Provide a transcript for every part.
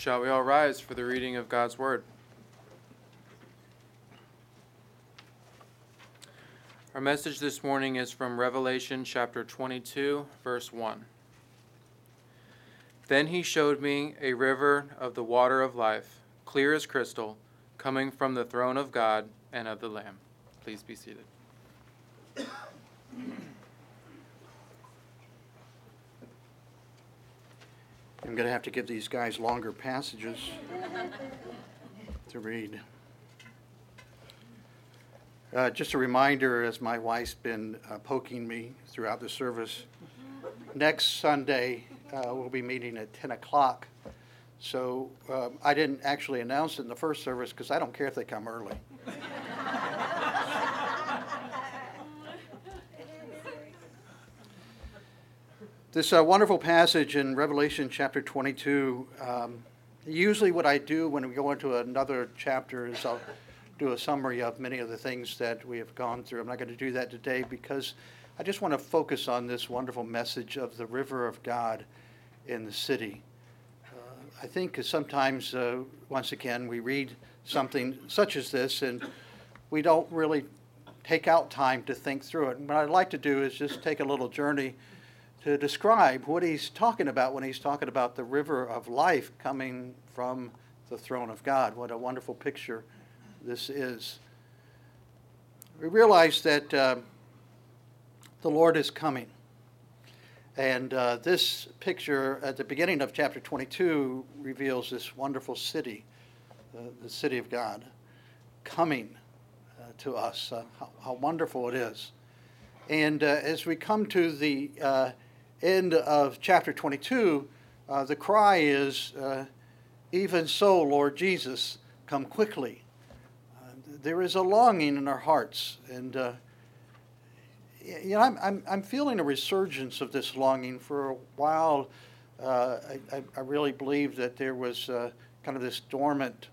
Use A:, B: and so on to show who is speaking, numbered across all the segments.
A: Shall we all rise for the reading of God's Word? Our message this morning is from Revelation chapter 22, verse 1. Then he showed me a river of the water of life, clear as crystal, coming from the throne of God and of the Lamb. Please be seated.
B: I'm going to have to give these guys longer passages to read. Just a reminder, as my wife's been poking me throughout the service, next Sunday we'll be meeting at 10 o'clock. So I didn't actually announce it in the first service because I don't care if they come early. This wonderful passage in Revelation chapter 22, usually what I do when we go into another chapter is I'll do a summary of many of the things that we have gone through. I'm not going to do that today because I just want to focus on this wonderful message of the river of God in the city. I think sometimes, once again, we read something such as this and we don't really take out time to think through it. And what I'd like to do is just take a little journey to describe what he's talking about when he's talking about the river of life coming from the throne of God. What a wonderful picture this is. We realize that the Lord is coming. And this picture at the beginning of chapter 22 reveals this wonderful city, the city of God, coming to us. How wonderful it is. And as we come to the end of chapter 22, the cry is, even so, Lord Jesus, come quickly. There is a longing in our hearts, and I'm feeling a resurgence of this longing. For a while, I really believe that there was kind of this dormant,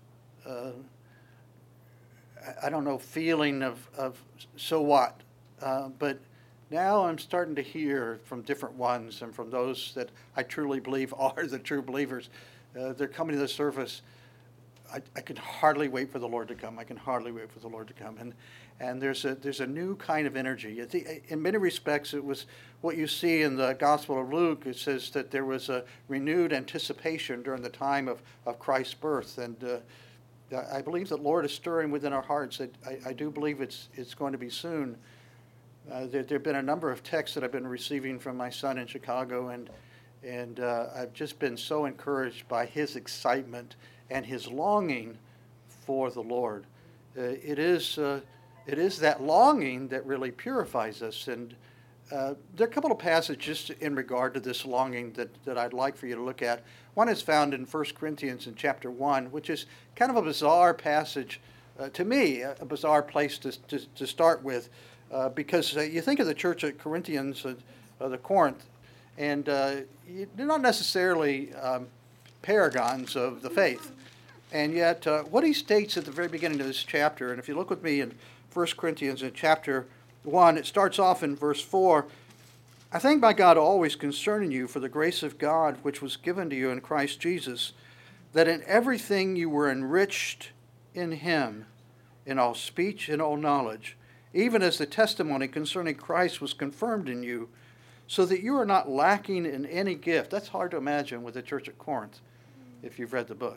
B: feeling of so what, but now I'm starting to hear from different ones and from those that I truly believe are the true believers. They're coming to the surface. I can hardly wait for the Lord to come. I can hardly wait for the Lord to come. And there's a new kind of energy. In many respects, it was what you see in the Gospel of Luke. It says that there was a renewed anticipation during the time of Christ's birth. And I believe that Lord is stirring within our hearts. I do believe it's going to be soon. There have been a number of texts that I've been receiving from my son in Chicago, and I've just been so encouraged by his excitement and his longing for the Lord. It is that longing that really purifies us. And there are a couple of passages in regard to this longing that I'd like for you to look at. One is found in 1 Corinthians in chapter 1, which is kind of a bizarre passage to me, a bizarre place to start with. Because you think of the church at Corinthians, the Corinth, and they're not necessarily paragons of the faith. And yet, what he states at the very beginning of this chapter, and if you look with me in 1 Corinthians in chapter 1, it starts off in verse 4, I thank my God always concerning you for the grace of God which was given to you in Christ Jesus, that in everything you were enriched in him, in all speech and all knowledge, even as the testimony concerning Christ was confirmed in you, so that you are not lacking in any gift. That's hard to imagine with the church at Corinth, if you've read the book.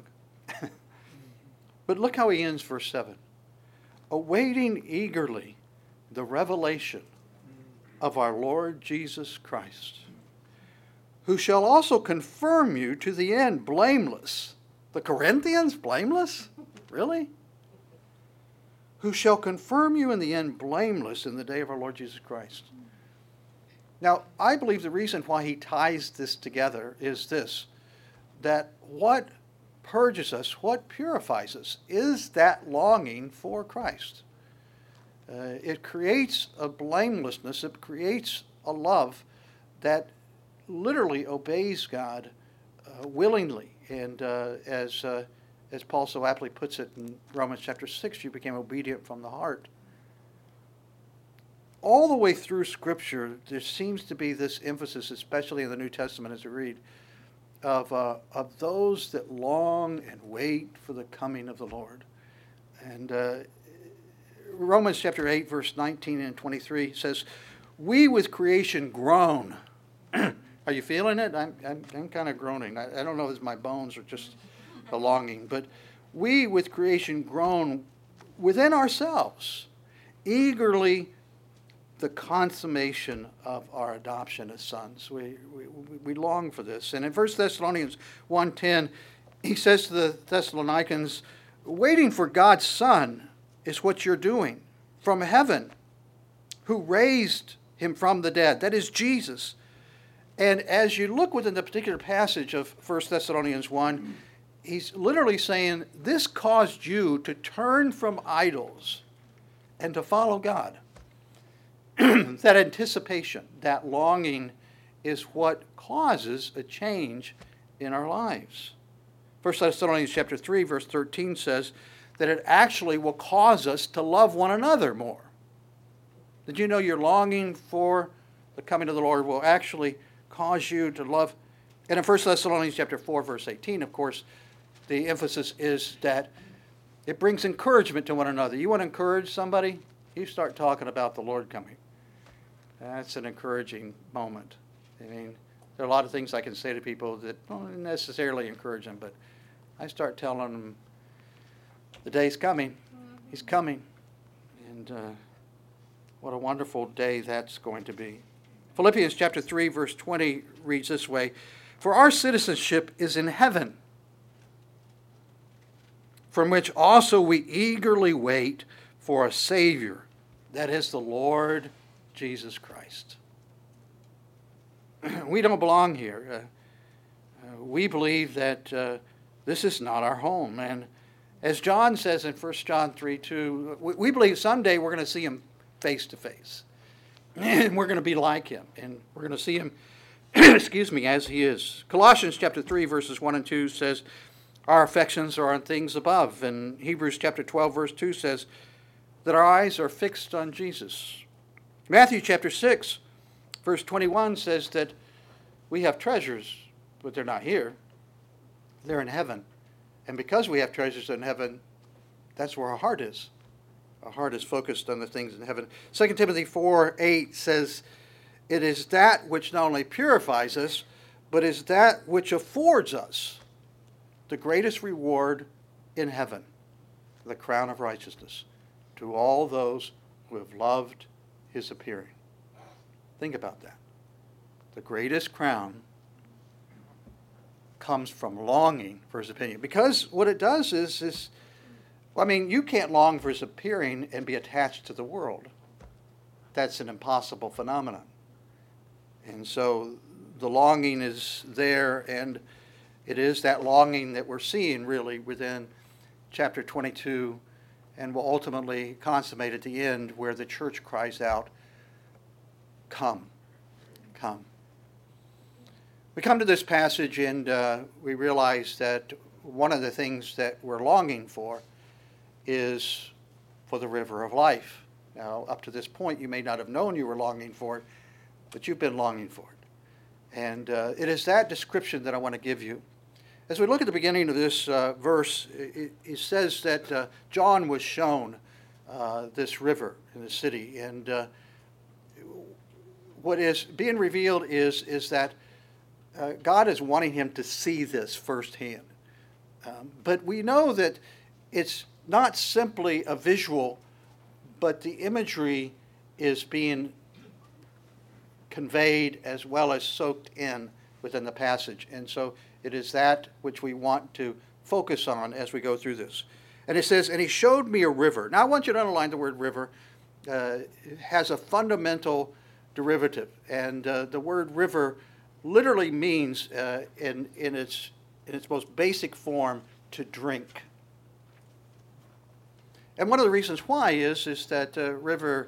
B: But look how he ends verse 7. Awaiting eagerly the revelation of our Lord Jesus Christ, who shall also confirm you to the end blameless. The Corinthians, blameless? Really? Who shall confirm you in the end blameless in the day of our Lord Jesus Christ. Now, I believe the reason why he ties this together is this, that what purges us, what purifies us, is that longing for Christ. It creates a blamelessness, it creates a love that literally obeys God willingly. And as Paul so aptly puts it in Romans chapter 6, you became obedient from the heart. All the way through Scripture, there seems to be this emphasis, especially in the New Testament as we read, of those that long and wait for the coming of the Lord. And Romans chapter 8, verse 19 and 23 says, "We with creation groan." Are you feeling it? I'm kind of groaning. I don't know if it's my bones or just the longing. But we with creation groan within ourselves, eagerly the consummation of our adoption as sons. We long for this. And in 1 Thessalonians 1:10, he says to the Thessalonians, waiting for God's Son is what you're doing from heaven, who raised him from the dead. That is Jesus. And as you look within the particular passage of 1 Thessalonians 1, he's literally saying, this caused you to turn from idols and to follow God. That anticipation, that longing is what causes a change in our lives. 1 Thessalonians chapter 3, verse 13 says that it actually will cause us to love one another more. Did you know your longing for the coming of the Lord will actually cause you to love? And in 1 Thessalonians chapter 4, verse 18, of course, the emphasis is that it brings encouragement to one another. You want to encourage somebody? You start talking about the Lord coming. That's an encouraging moment. I mean, there are a lot of things I can say to people that don't necessarily encourage them, but I start telling them the day's coming. He's coming. And what a wonderful day that's going to be. Philippians chapter 3, verse 20 reads this way, "For our citizenship is in heaven, from which also we eagerly wait for a Savior, that is the Lord Jesus Christ." We don't belong here. We believe that this is not our home. And as John says in 1 John 3:2, we believe someday we're going to see him face to face. And we're going to be like him. And we're going to see him, excuse me, as he is. Colossians chapter 3, verses 1 and 2 says, our affections are on things above. And Hebrews chapter 12, verse 2 says that our eyes are fixed on Jesus. Matthew chapter 6, verse 21 says that we have treasures, but they're not here. They're in heaven. And because we have treasures in heaven, that's where our heart is. Our heart is focused on the things in heaven. 2 Timothy 4:8 says, it is that which not only purifies us, but is that which affords us the greatest reward in heaven, the crown of righteousness, to all those who have loved his appearing. Think about that. The greatest crown comes from longing for his appearing. Because what it does is you can't long for his appearing and be attached to the world. That's an impossible phenomenon. And so the longing is there, and it is that longing that we're seeing really within chapter 22 and will ultimately consummate at the end where the church cries out, "Come, come." We come to this passage and we realize that one of the things that we're longing for is for the river of life. Now, up to this point, you may not have known you were longing for it, but you've been longing for it. And it is that description that I want to give you. As we look at the beginning of this verse, it says that John was shown this river in the city. And what is being revealed is that God is wanting him to see this firsthand. But we know that it's not simply a visual, but the imagery is being conveyed as well as soaked in within the passage. And so it is that which we want to focus on as we go through this. And it says, and he showed me a river. Now I want you to underline the word river. It has a fundamental derivative. And the word river literally means, in its most basic form, to drink. And one of the reasons why is that river,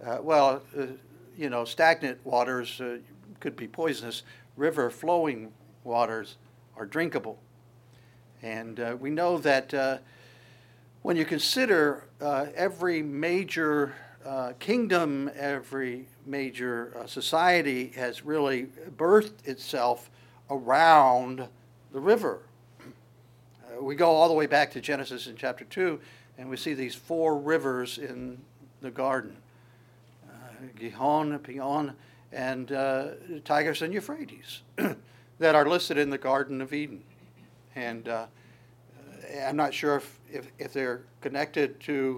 B: stagnant waters could be poisonous. River flowing waters are drinkable. And we know that when you consider every major kingdom, every major society has really birthed itself around the river. We go all the way back to Genesis in chapter 2, and we see these 4 rivers in the garden. Gihon, Pion, and Tigris and Euphrates that are listed in the Garden of Eden. And I'm not sure if they're connected to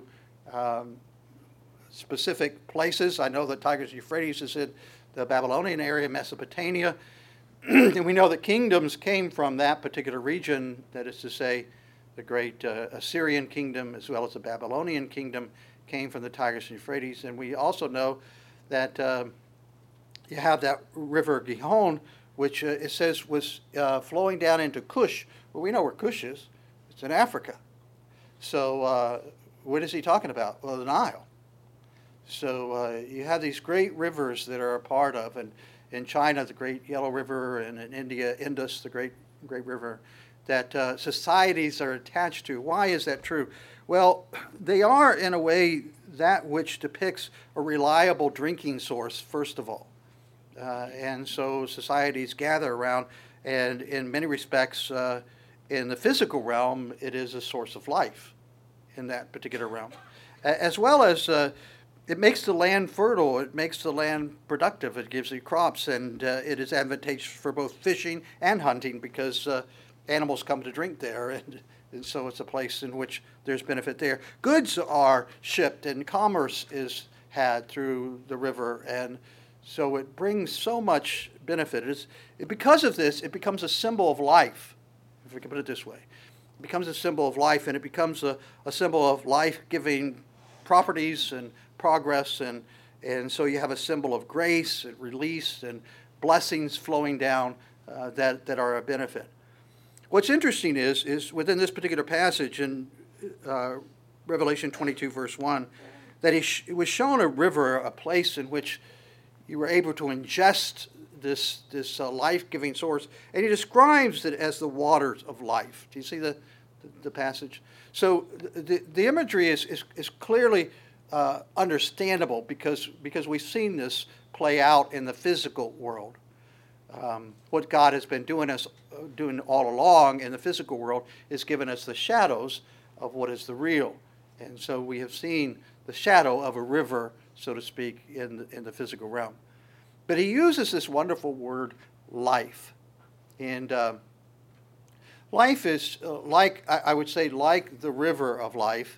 B: specific places. I know that Tigris and Euphrates is in the Babylonian area, Mesopotamia. And we know that kingdoms came from that particular region, that is to say, the great Assyrian kingdom as well as the Babylonian kingdom came from the Tigris and Euphrates. And we also know that you have that river Gihon, which it says was flowing down into Cush. Well, we know where Cush is. It's in Africa. So what is he talking about? Well, the Nile. So you have these great rivers that are a part of, and in China, the Great Yellow River, and in India, Indus, the great river, that societies are attached to. Why is that true? Well, they are, in a way, that which depicts a reliable drinking source, first of all. And so societies gather around, and in many respects, in the physical realm, it is a source of life in that particular realm. As well as it makes the land fertile, it makes the land productive, it gives you crops, and it is advantageous for both fishing and hunting because animals come to drink there, and so it's a place in which there's benefit there. Goods are shipped and commerce is had through the river, and so it brings so much benefit. Because of this, it becomes a symbol of life, if we can put it this way. It becomes a symbol of life, and it becomes a symbol of life-giving properties and progress, and so you have a symbol of grace and release and blessings flowing down that are a benefit. What's interesting is within this particular passage in Revelation 22, verse 1, that it was shown a river, a place in which you were able to ingest this life-giving source, and he describes it as the waters of life. Do you see the passage? So the imagery is clearly understandable because we've seen this play out in the physical world. What God has been doing all along in the physical world is given us the shadows of what is the real. And so we have seen the shadow of a river, so to speak, in the physical realm. But he uses this wonderful word, life. And life is like, I would say, like the river of life,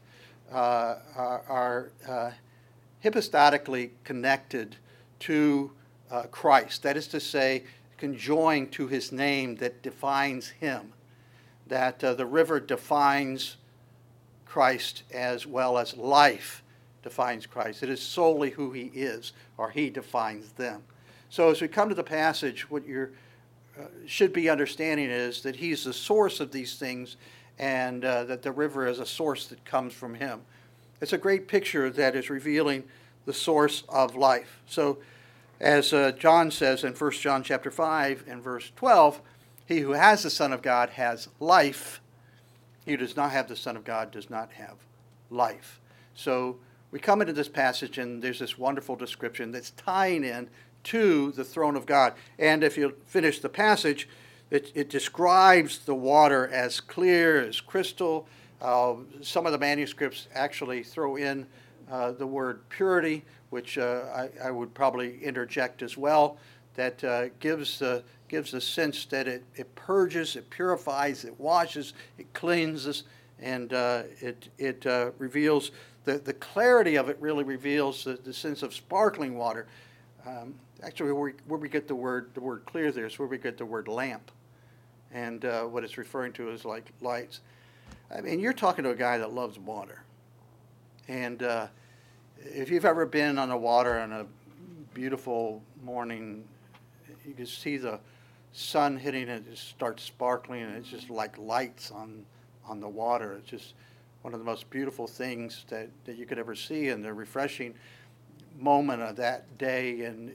B: are hypostatically connected to Christ. That is to say, conjoined to his name that defines him. That the river defines Christ as well as life defines Christ. It is solely who he is, or he defines them. So as we come to the passage, what you should be understanding is that he's the source of these things, and that the river is a source that comes from him. It's a great picture that is revealing the source of life. So as John says in 1 John chapter 5 and verse 12, he who has the Son of God has life. He who does not have the Son of God does not have life. So we come into this passage, and there's this wonderful description that's tying in to the throne of God. And if you finish the passage, it describes the water as clear as crystal. Some of the manuscripts actually throw in the word purity, which I would probably interject as well, that gives a sense that it purges, it purifies, it washes, it cleanses, and it reveals, the clarity of it really reveals the sense of sparkling water. Actually, where we get the word clear there is where we get the word lamp. And what it's referring to is like lights. I mean, you're talking to a guy that loves water. And if you've ever been on the water on a beautiful morning, you can see the sun hitting it, it starts sparkling, and it's just like lights on the water. It's just one of the most beautiful things that you could ever see, and the refreshing moment of that day. And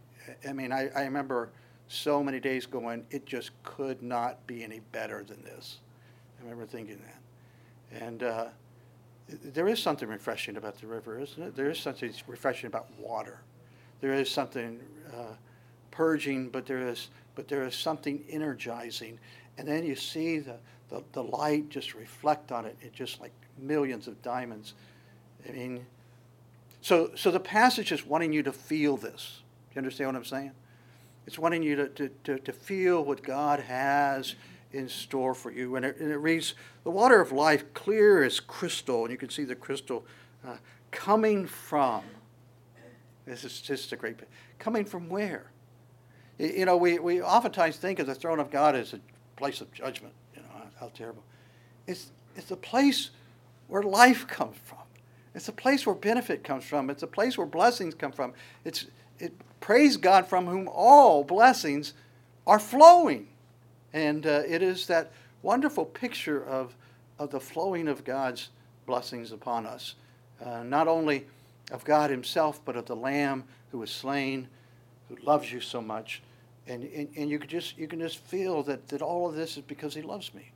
B: I remember so many days going, it just could not be any better than this. I remember thinking that. And there is something refreshing about the river, isn't it? There is something refreshing about water. There is something purging, but there is something energizing. And then you see the light just reflect on it. It's just like millions of diamonds. I mean, so the passage is wanting you to feel this. Do you understand what I'm saying? It's wanting you to feel what God has in store for you. And it reads, the water of life, clear as crystal, and you can see the crystal coming from. This is just a great, coming from where? You know, we oftentimes think of the throne of God as a place of judgment. You know, how terrible. It's a place where life comes from. It's a place where benefit comes from. It's a place where blessings come from. Praise God, from whom all blessings are flowing. And it is that wonderful picture of the flowing of God's blessings upon us. Not only of God himself, but of the Lamb who was slain, who loves you so much. And you can just feel that all of this is because he loves me.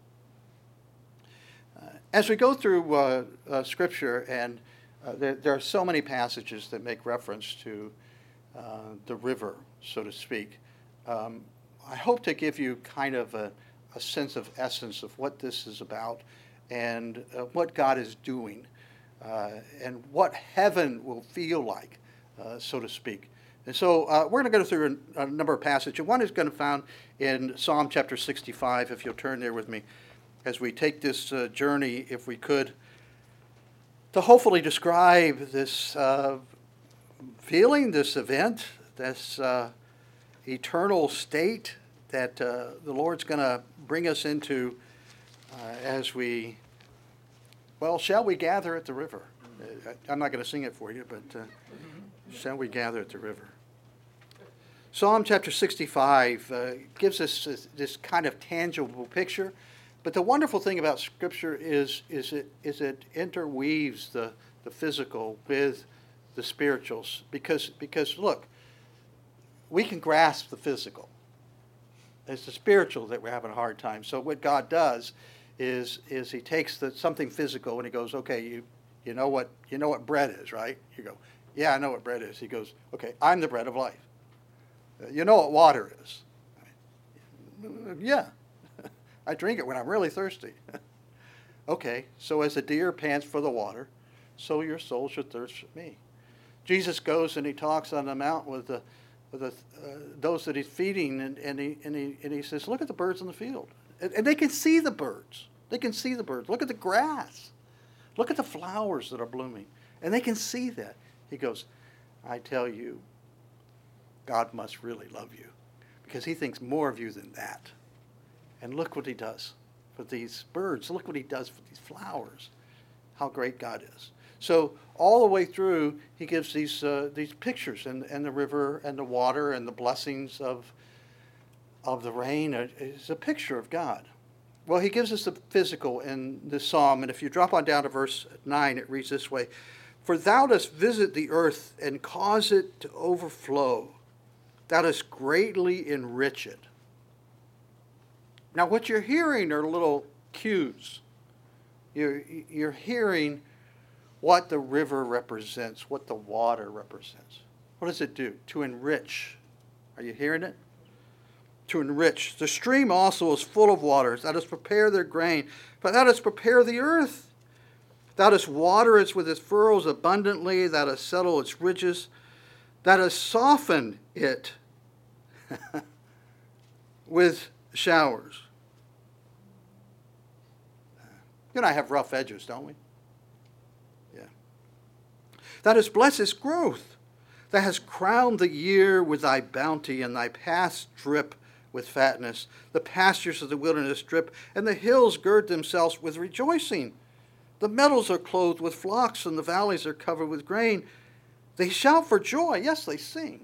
B: As we go through Scripture, and there are so many passages that make reference to the river, so to speak, I hope to give you kind of a sense of essence of what this is about and what God is doing and what heaven will feel like, so to speak. And so we're going to go through a number of passages. One is going to be found in Psalm chapter 65, if you'll turn there with me, as we take this journey, if we could, to hopefully describe this feeling, this event, this eternal state that the Lord's going to bring us into as we, well, shall we gather at the river? I'm not going to sing it for you, but shall we gather at the river? Psalm chapter 65 gives us this kind of tangible picture. But the wonderful thing about Scripture is it interweaves the physical with the spirituals. Because look, we can grasp the physical. It's the spiritual that we're having a hard time. So what God does is he takes something physical and he goes, okay, you know what bread is, right? You go, yeah, I know what bread is. He goes, okay, I'm the bread of life. You know what water is? Yeah. I drink it when I'm really thirsty. Okay, so as a deer pants for the water, so your soul should thirst for me. Jesus goes and he talks on the mount with those that he's feeding, and he says, look at the birds in the field. And they can see the birds. They can see the birds. Look at the grass. Look at the flowers that are blooming. And they can see that. He goes, I tell you, God must really love you, because he thinks more of you than that. And look what he does for these birds. Look what he does for these flowers. How great God is. So all the way through, he gives these pictures, and the river and the water and the blessings of the rain is a picture of God. Well, he gives us the physical in this psalm, and if you drop on down to verse 9, it reads this way: For thou dost visit the earth and cause it to overflow. Thou dost greatly enrich it. Now, what you're hearing are little cues. You're hearing what the river represents, what the water represents. What does it do? To enrich. Are you hearing it? To enrich. The stream also is full of waters. Thou dost prepare their grain, but thou dost prepare the earth. Thou dost water it with its furrows abundantly. Thou dost settle its ridges. Thou dost soften it with showers. You and I have rough edges, don't we? Yeah. Thou dost bless its growth. Thou hast crowned the year with thy bounty, and thy paths drip with fatness. The pastures of the wilderness drip, and the hills gird themselves with rejoicing. The meadows are clothed with flocks, and the valleys are covered with grain. They shout for joy. Yes, they sing.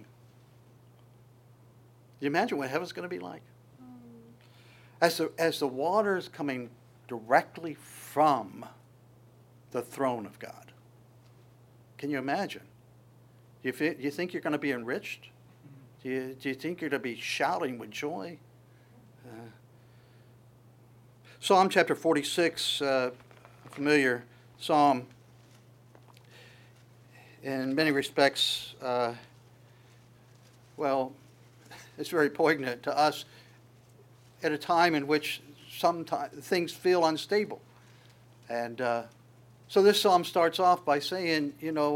B: You imagine what heaven's going to be like? As the water is coming directly from the throne of God. Can you imagine? Do you think you're going to be enriched? Do you think you're going to be shouting with joy? Psalm chapter 46, a familiar psalm. In many respects, well, it's very poignant to us at a time in which sometimes things feel unstable. And so this psalm starts off by saying,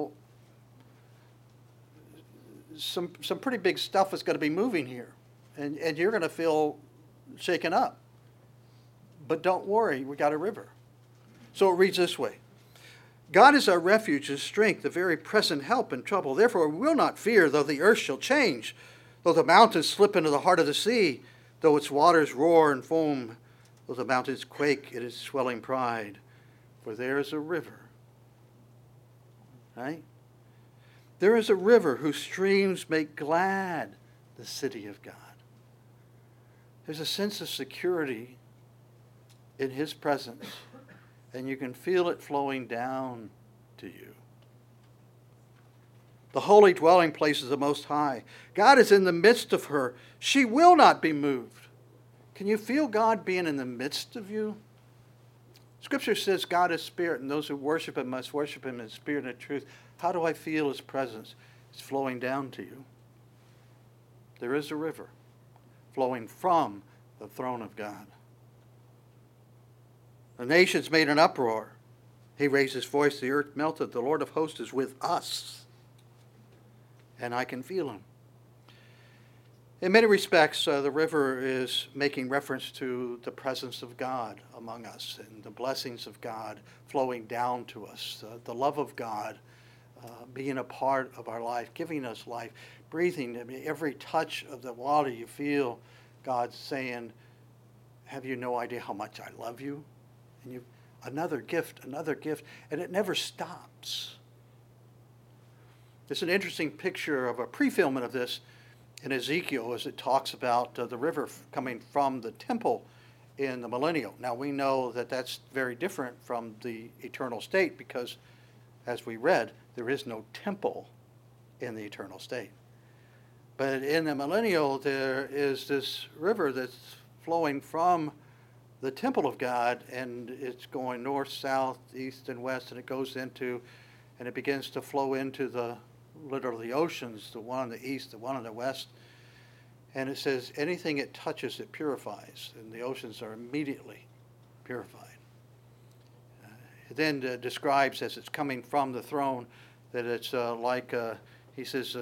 B: some pretty big stuff is going to be moving here. And you're going to feel shaken up. But don't worry, we got a river. So it reads this way. God is our refuge and strength, a very present help in trouble. Therefore we will not fear, though the earth shall change, though the mountains slip into the heart of the sea, though its waters roar and foam, though the mountains quake at its swelling pride. For there is a river. Right? There is a river whose streams make glad the city of God. There's a sense of security in his presence, and you can feel it flowing down to you. The holy dwelling place is the Most High. God is in the midst of her. She will not be moved. Can you feel God being in the midst of you? Scripture says God is spirit, and those who worship him must worship him in spirit and truth. How do I feel his presence? It's flowing down to you. There is a river flowing from the throne of God. The nations made an uproar. He raised his voice, the earth melted. The Lord of hosts is with us. And I can feel him. In many respects, the river is making reference to the presence of God among us and the blessings of God flowing down to us, the love of God being a part of our life, giving us life, breathing. I mean, every touch of the water you feel God saying, have you no idea how much I love you? And another gift, and it never stops. It's an interesting picture of a pre-fulfillment of this in Ezekiel as it talks about the river coming from the temple in the millennial. Now we know that that's very different from the eternal state because, as we read, there is no temple in the eternal state. But in the millennial, there is this river that's flowing from the temple of God, and it's going north, south, east, and west, and it goes into, and it begins to flow into literally oceans, the one on the east, the one on the west. And it says anything it touches, it purifies, and the oceans are immediately purified. It then describes, as it's coming from the throne, that it's he says,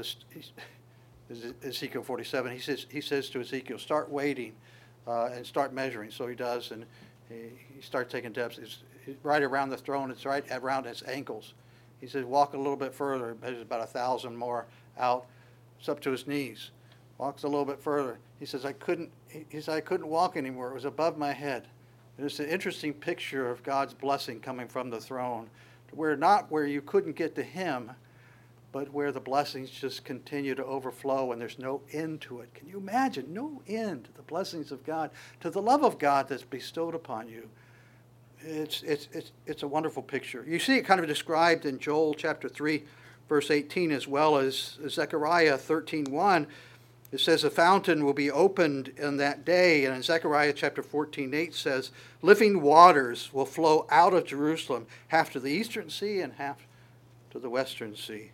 B: Ezekiel 47, he says to Ezekiel, start waiting and start measuring. So he does, and he starts taking depths. It's right around the throne. It's right around its ankles. He says, walk a little bit further. It measures about 1,000 more out. It's up to his knees. Walks a little bit further. He says, I couldn't walk anymore. It was above my head. And it's an interesting picture of God's blessing coming from the throne, where you couldn't get to him, but where the blessings just continue to overflow and there's no end to it. Can you imagine? No end to the blessings of God, to the love of God that's bestowed upon you. It's a wonderful picture. You see it kind of described in Joel chapter 3, verse 18, as well as Zechariah 13:1. It says a fountain will be opened in that day. And in Zechariah chapter 14:8 says, living waters will flow out of Jerusalem, half to the eastern sea and half to the western sea.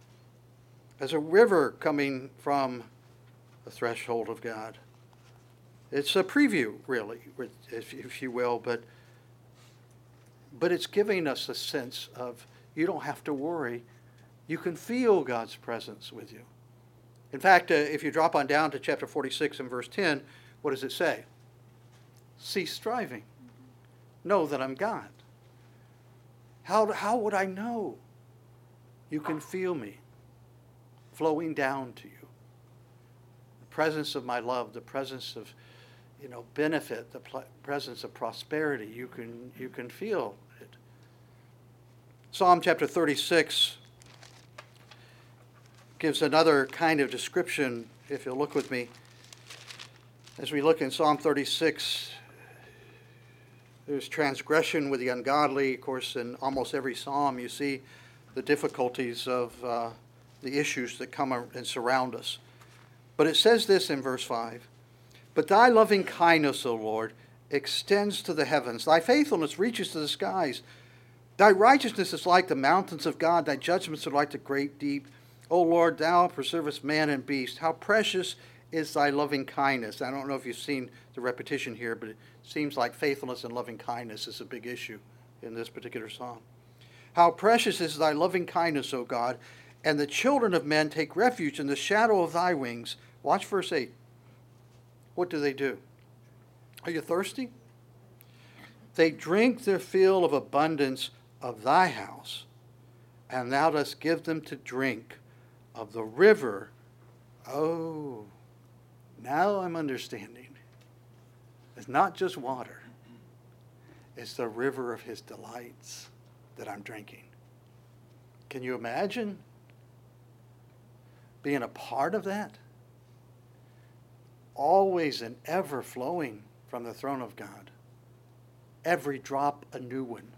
B: As a river coming from the threshold of God. It's a preview, really, if you will, but it's giving us a sense of you don't have to worry. You can feel God's presence with you. In fact, if you drop on down to chapter 46 and verse 10, what does it say? Cease striving. Know that I'm God. How would I know? You can feel me flowing down to you. The presence of my love, the presence of benefit, the presence of prosperity. You can feel it. Psalm chapter 36 gives another kind of description, if you'll look with me. As we look in Psalm 36, there's transgression with the ungodly. Of course, in almost every psalm you see the difficulties of the issues that come and surround us. But it says this in verse 5, but thy loving kindness, O Lord, extends to the heavens. Thy faithfulness reaches to the skies. Thy righteousness is like the mountains of God. Thy judgments are like the great deep. O Lord, thou preservest man and beast. How precious is thy loving kindness. I don't know if you've seen the repetition here, but it seems like faithfulness and loving kindness is a big issue in this particular psalm. How precious is thy loving kindness, O God, and the children of men take refuge in the shadow of thy wings. Watch verse 8. What do? Are you thirsty? They drink their fill of abundance of thy house, and thou dost give them to drink of the river. Oh, now I'm understanding. It's not just water. It's the river of his delights that I'm drinking. Can you imagine being a part of that? Always and ever flowing from the throne of God. Every drop a new one.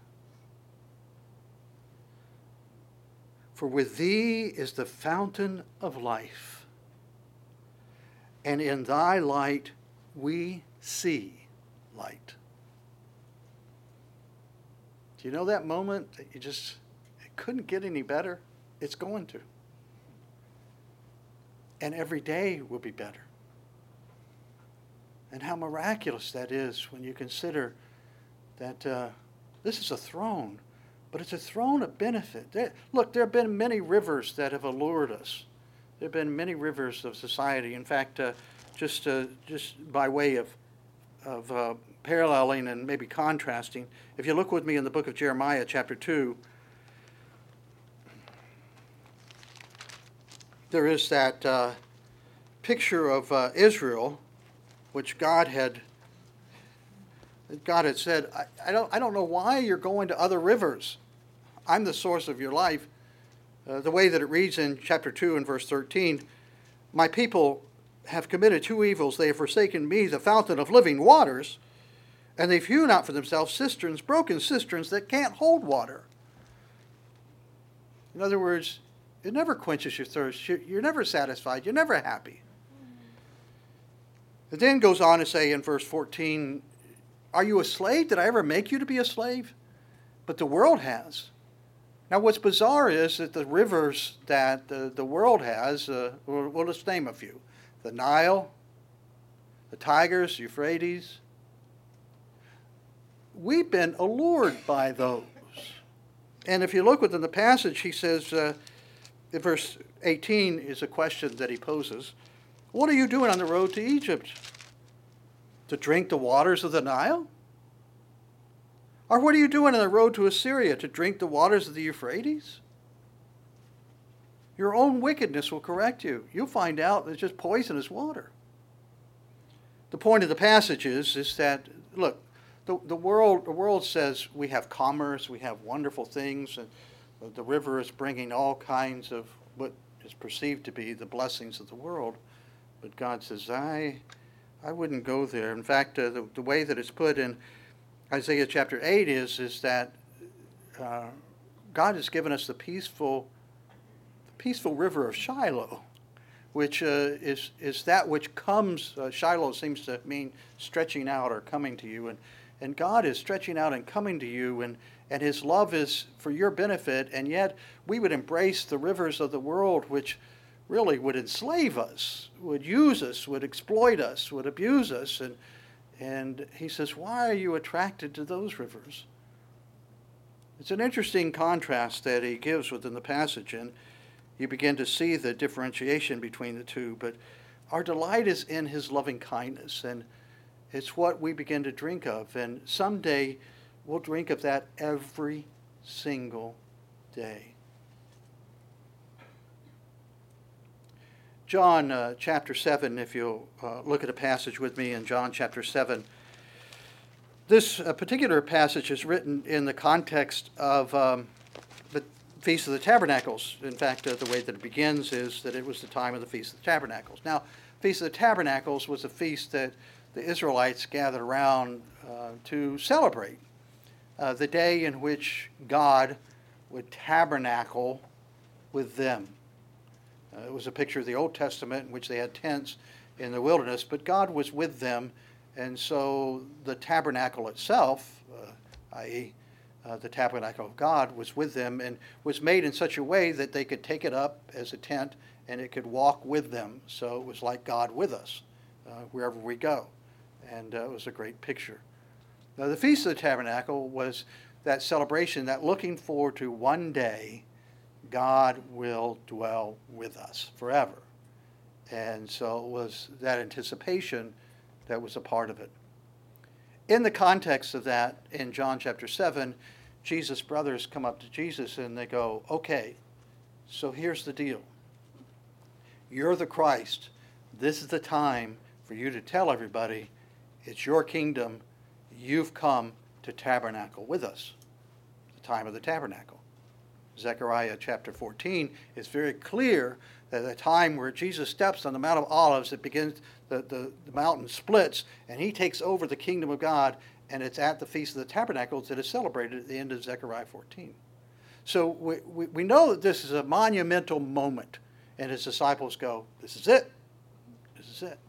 B: For with thee is the fountain of life, and in thy light we see light. Do you know that moment that it couldn't get any better? It's going to. And every day will be better. And how miraculous that is when you consider that this is a throne, but it's a throne of benefit. There have been many rivers that have allured us. There have been many rivers of society. In fact, just by way of paralleling and maybe contrasting, if you look with me in the book of Jeremiah, chapter 2, there is that picture of Israel, which God had said, I don't know why you're going to other rivers. I'm the source of your life. The way that it reads in chapter 2 and verse 13, my people have committed two evils. They have forsaken me, the fountain of living waters, and they've hewn out for themselves cisterns, broken cisterns that can't hold water. In other words, it never quenches your thirst. You're never satisfied. You're never happy. It then goes on to say in verse 14, are you a slave? Did I ever make you to be a slave? But the world has. Now what's bizarre is that the rivers that the world has, we'll just name a few. The Nile, the Tigris, Euphrates. We've been allured by those. And if you look within the passage, he says, in verse 18 is a question that he poses. What are you doing on the road to Egypt? To drink the waters of the Nile? Or what are you doing on the road to Assyria? To drink the waters of the Euphrates? Your own wickedness will correct you. You'll find out it's just poisonous water. The point of the passage is that, look, the world says we have commerce, we have wonderful things, and the river is bringing all kinds of what is perceived to be the blessings of the world. But God says, I wouldn't go there. In fact, the way that it's put in Isaiah chapter 8 is that God has given us the peaceful river of Shiloh, which is that which comes. Shiloh seems to mean stretching out or coming to you. And God is stretching out and coming to you, and his love is for your benefit, and yet we would embrace the rivers of the world which really would enslave us, would use us, would exploit us, would abuse us. And he says, why are you attracted to those rivers? It's an interesting contrast that he gives within the passage, and you begin to see the differentiation between the two. But our delight is in his loving kindness, and it's what we begin to drink of. And someday we'll drink of that every single day. John chapter 7, if you'll look at a passage with me in John chapter 7. This particular passage is written in the context of the Feast of the Tabernacles. In fact, the way that it begins is that it was the time of the Feast of the Tabernacles. Now, Feast of the Tabernacles was a feast that the Israelites gathered around to celebrate the day in which God would tabernacle with them. It was a picture of the Old Testament in which they had tents in the wilderness, but God was with them, and so the tabernacle itself, i.e. The tabernacle of God, was with them and was made in such a way that they could take it up as a tent and it could walk with them. So it was like God with us wherever we go. And it was a great picture. Now, the Feast of the Tabernacle was that celebration, that looking forward to one day God will dwell with us forever. And so it was that anticipation that was a part of it. In the context of that, in John chapter 7, Jesus' brothers come up to Jesus and they go, okay, so here's the deal. You're the Christ. This is the time for you to tell everybody it's your kingdom. You've come to tabernacle with us. The time of the tabernacle. Zechariah chapter 14 is very clear that the time where Jesus steps on the Mount of Olives, it begins, the mountain splits, and he takes over the kingdom of God, and it's at the Feast of the Tabernacles that is celebrated at the end of Zechariah 14. So we know that this is a monumental moment, and his disciples go, this is it. This is it.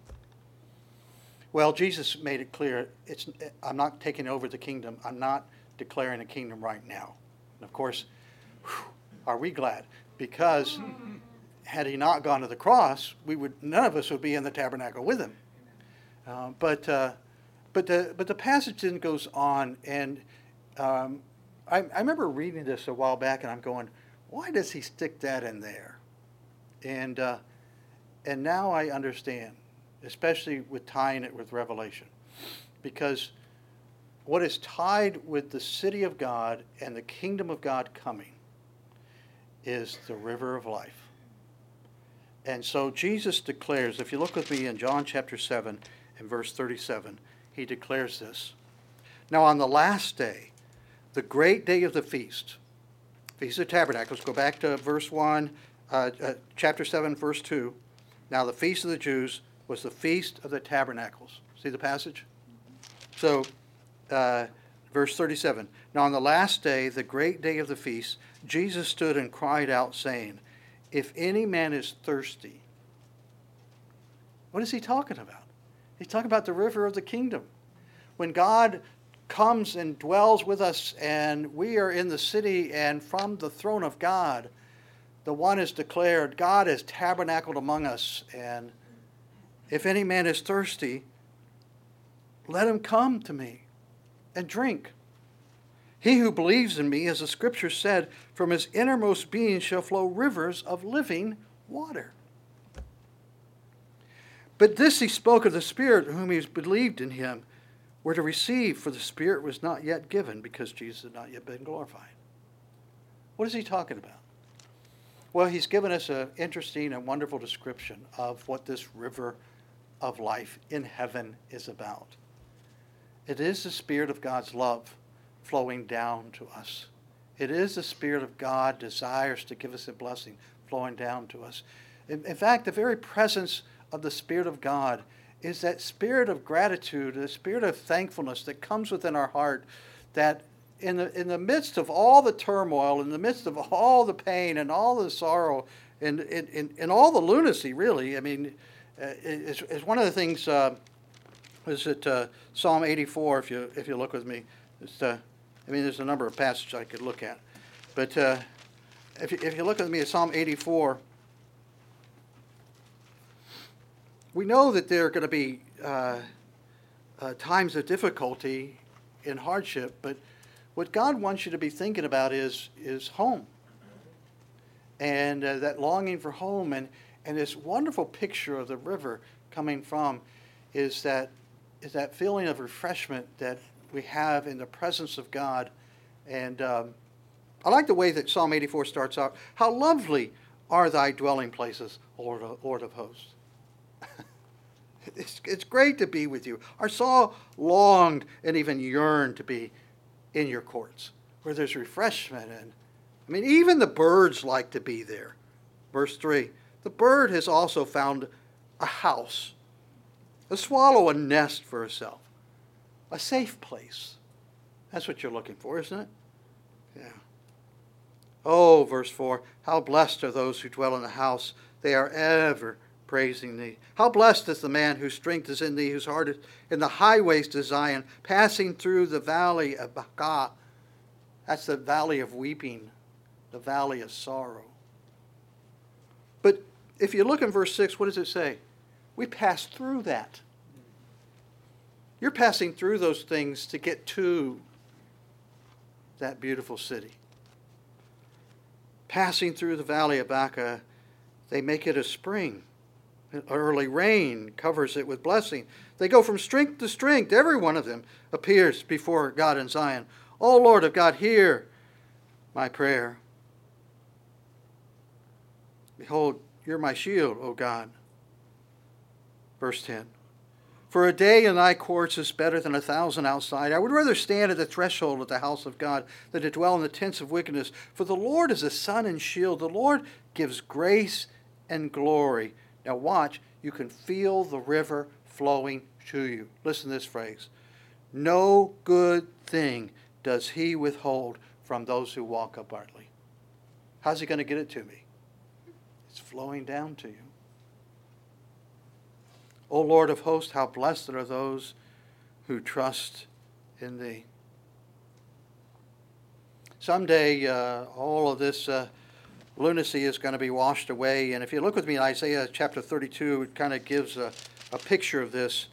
B: Well, Jesus made it clear, I'm not taking over the kingdom. I'm not declaring a kingdom right now. And of course, are we glad? Because had he not gone to the cross, none of us would be in the tabernacle with him. But the passage then goes on, and I remember reading this a while back, and I'm going, why does he stick that in there? And now I understand, especially with tying it with Revelation, because what is tied with the city of God and the kingdom of God coming is the river of life. And so Jesus declares, if you look with me in John chapter 7 and verse 37, he declares this. Now on the last day, the great day of the feast, Feast of Tabernacles, go back to verse 1, chapter 7, verse 2. Now the feast of the Jews was the Feast of the Tabernacles. See the passage? So, verse 37. Now on the last day, the great day of the feast, Jesus stood and cried out, saying, if any man is thirsty. What is he talking about? He's talking about the river of the kingdom. When God comes and dwells with us and we are in the city, and from the throne of God, the one is declared, God is tabernacled among us, and if any man is thirsty, let him come to me and drink. He who believes in me, as the scripture said, from his innermost being shall flow rivers of living water. But this he spoke of the Spirit, whom he believed in him, were to receive, for the Spirit was not yet given, because Jesus had not yet been glorified. What is he talking about? Well, he's given us an interesting and wonderful description of what this river of life in heaven is about. It is the Spirit of God's love flowing down to us. It is the Spirit of God desires to give us a blessing flowing down to us. In fact, the very presence of the Spirit of God is that spirit of gratitude, the spirit of thankfulness that comes within our heart, that in the midst of all the turmoil, in the midst of all the pain and all the sorrow, and all the lunacy, really, I mean, it's one of the things, is it Psalm 84, if you look with me. There's a number of passages I could look at. But if you look with me at Psalm 84, we know that there are going to be times of difficulty and hardship, but what God wants you to be thinking about is home. And that longing for home, and this wonderful picture of the river coming from is that feeling of refreshment that we have in the presence of God. And I like the way that Psalm 84 starts out. How lovely are thy dwelling places, Lord of hosts. It's great to be with you. Our soul longed and even yearned to be in your courts, where there's refreshment. And even the birds like to be there. Verse 3, the bird has also found a house, the swallow a nest for herself, a safe place. That's what you're looking for, isn't it? Yeah. Oh, verse 4, how blessed are those who dwell in the house. They are ever praising thee. How blessed is the man whose strength is in thee, whose heart is in the highways to Zion, passing through the valley of Baca. That's the valley of weeping, the valley of sorrow. But if you look in verse 6, what does it say? We pass through that. You're passing through those things to get to that beautiful city. Passing through the valley of Baca, they make it a spring. Early rain covers it with blessing. They go from strength to strength. Every one of them appears before God in Zion. O Lord of God, hear my prayer. Behold, you're my shield, O God. Verse 10. For a day in thy courts is better than 1,000 outside. I would rather stand at the threshold of the house of God than to dwell in the tents of wickedness. For the Lord is a sun and shield. The Lord gives grace and glory. Now watch, you can feel the river flowing to you. Listen to this phrase. No good thing does he withhold from those who walk uprightly. How's he going to get it to me? It's flowing down to you. O Lord of hosts, how blessed are those who trust in thee. Someday, all of this lunacy is going to be washed away. And if you look with me in Isaiah chapter 32, it kind of gives a picture of this.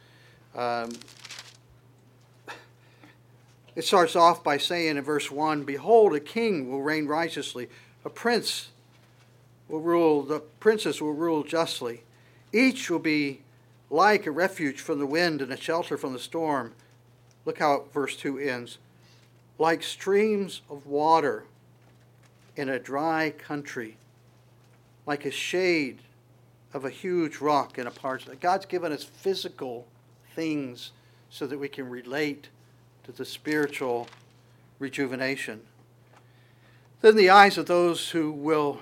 B: It starts off by saying in verse 1, Behold, a king will reign righteously. A prince will rule, the princes will rule justly. Each will be like a refuge from the wind and a shelter from the storm. Look how verse 2 ends. Like streams of water in a dry country, like a shade of a huge rock in a parched. God's given us physical things so that we can relate to the spiritual rejuvenation. Then the eyes of those who will,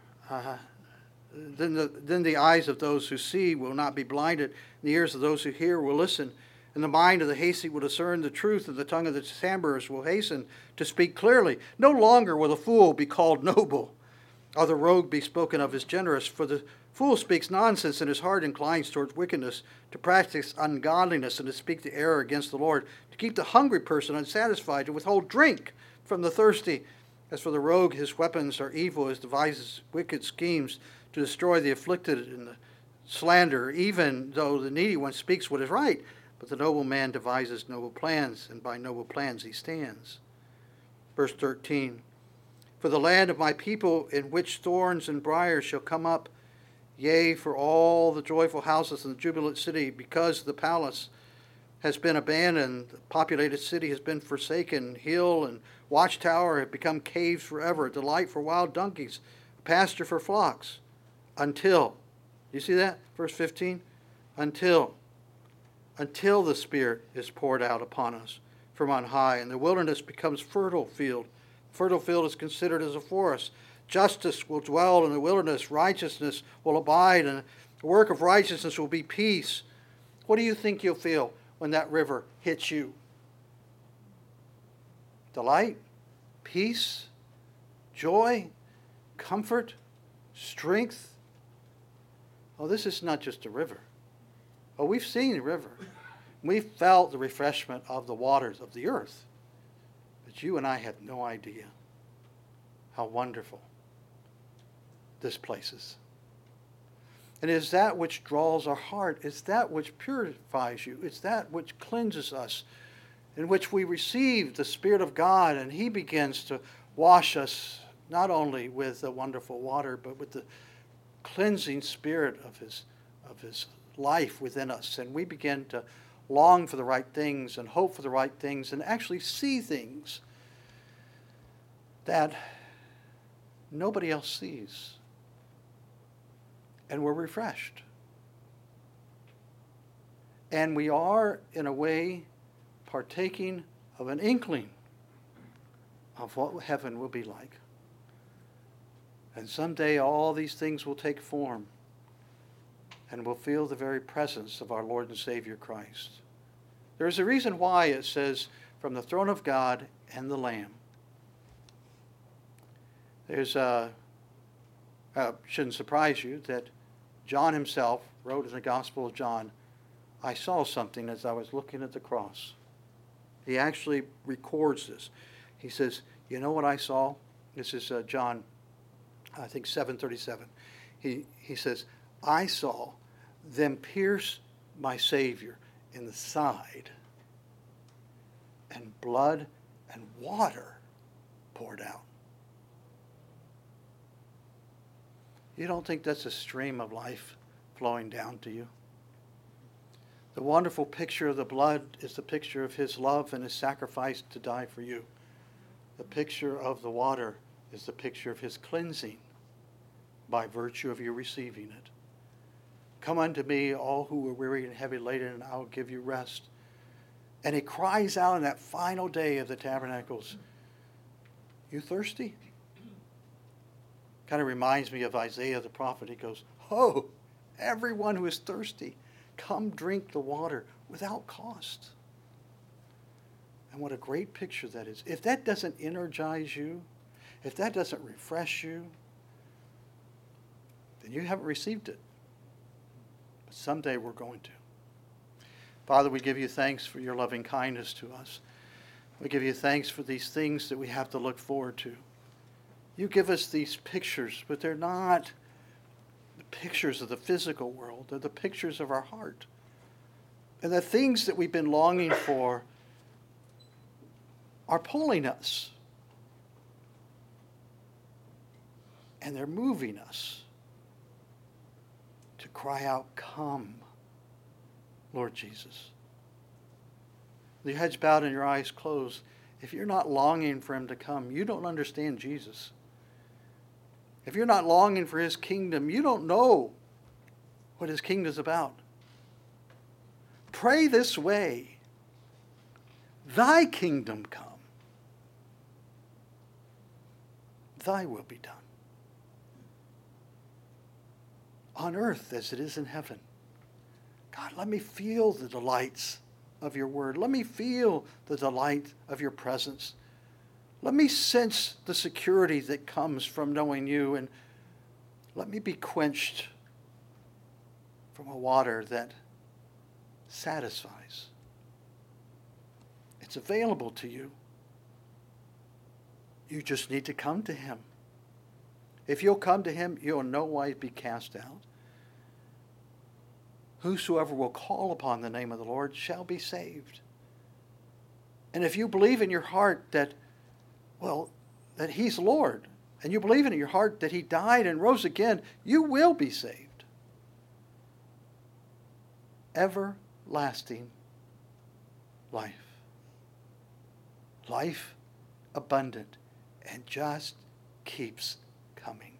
B: then the eyes of those who see will not be blinded, and the ears of those who hear will listen. And the mind of the hasty will discern the truth, and the tongue of the stammerers will hasten to speak clearly. No longer will the fool be called noble, or the rogue be spoken of as generous, for the fool speaks nonsense, and his heart inclines towards wickedness, to practice ungodliness, and to speak the error against the Lord, to keep the hungry person unsatisfied, to withhold drink from the thirsty. As for the rogue, his weapons are evil, his devises wicked schemes to destroy the afflicted and the slanderer, even though the needy one speaks what is right. But the noble man devises noble plans, and by noble plans he stands. Verse 13. For the land of my people, in which thorns and briars shall come up, yea, for all the joyful houses in the jubilant city, because the palace has been abandoned, the populated city has been forsaken, hill and watchtower have become caves forever, a delight for wild donkeys, a pasture for flocks, until, you see that? Verse 15? Until the Spirit is poured out upon us from on high, and the wilderness becomes fertile field. Fertile field is considered as a forest. Justice will dwell in the wilderness. Righteousness will abide, and the work of righteousness will be peace. What do you think you'll feel when that river hits you? Delight, peace, joy, comfort, strength. Oh, this is not just a river. Oh, we've seen the river. We've felt the refreshment of the waters of the earth. But you and I have no idea how wonderful this place is. And it is that which draws our heart. It's that which purifies you. It's that which cleanses us, in which we receive the Spirit of God, and He begins to wash us not only with the wonderful water, but with the cleansing Spirit of His life within us. And we begin to long for the right things and hope for the right things and actually see things that nobody else sees. And we're refreshed. And we are, in a way, partaking of an inkling of what heaven will be like. And someday all these things will take form, and we'll feel the very presence of our Lord and Savior Christ. There's a reason why it says, from the throne of God and the Lamb. There's shouldn't surprise you that John himself wrote in the Gospel of John, I saw something as I was looking at the cross. He actually records this. He says, you know what I saw? This is John, I think 7:37. He says, I saw them pierce my Savior in the side, and blood and water poured out. You don't think that's a stream of life flowing down to you? The wonderful picture of the blood is the picture of his love and his sacrifice to die for you. The picture of the water is the picture of his cleansing by virtue of you receiving it. Come unto me, all who are weary and heavy laden, and I will give you rest. And he cries out on that final day of the tabernacles, you thirsty? Kind of reminds me of Isaiah the prophet. He goes, oh, everyone who is thirsty, come drink the water without cost. And what a great picture that is. If that doesn't energize you, if that doesn't refresh you, then you haven't received it. But someday we're going to. Father, we give you thanks for your loving kindness to us. We give you thanks for these things that we have to look forward to. You give us these pictures, but they're not the pictures of the physical world. They're the pictures of our heart. And the things that we've been longing for are pulling us. And they're moving us to cry out, come, Lord Jesus. With your heads bowed and your eyes closed, if you're not longing for him to come, you don't understand Jesus. If you're not longing for his kingdom, you don't know what his kingdom is about. Pray this way. Thy kingdom come. Thy will be done. On earth as it is in heaven. God, let me feel the delights of your word. Let me feel the delight of your presence. Let me sense the security that comes from knowing you, and let me be quenched from a water that satisfies. It's available to you. You just need to come to him. If you'll come to him, you'll in no wise be cast out. Whosoever will call upon the name of the Lord shall be saved. And if you believe in your heart that he's Lord, and you believe in your heart that he died and rose again, you will be saved. Everlasting life. Life abundant and just keeps coming.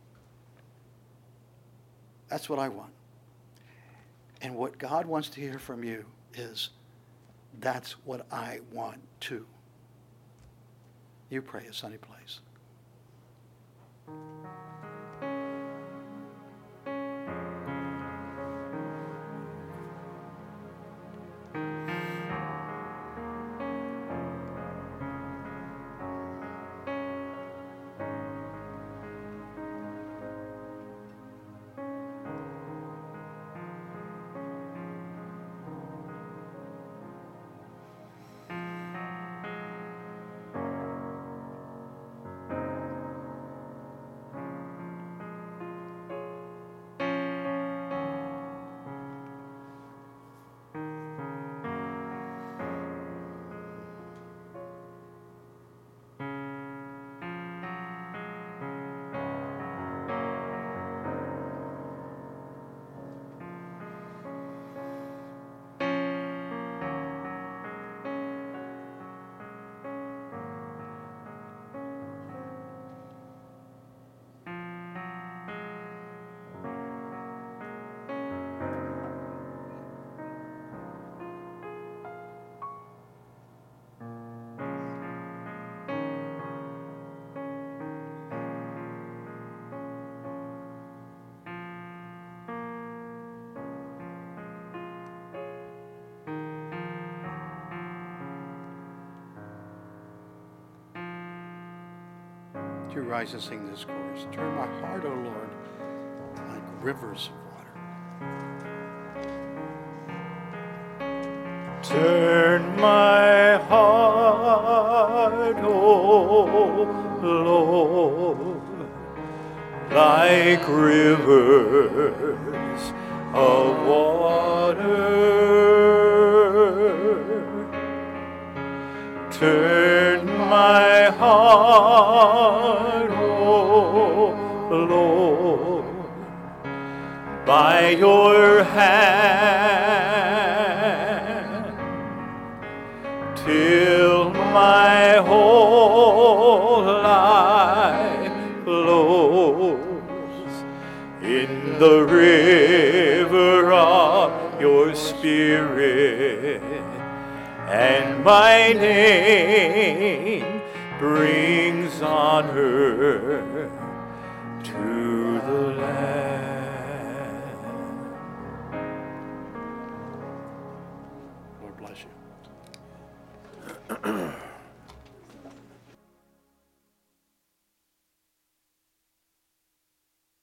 B: That's what I want. And what God wants to hear from you is, that's what I want too. You pray a sunny place. You rise and sing this chorus. Turn my heart, O Lord, like rivers of water.
C: Turn my heart, O Lord, like rivers of water. Turn my heart, O Lord, by your hand, till my whole life flows in the river of your Spirit, and my name brings honor to the Lamb.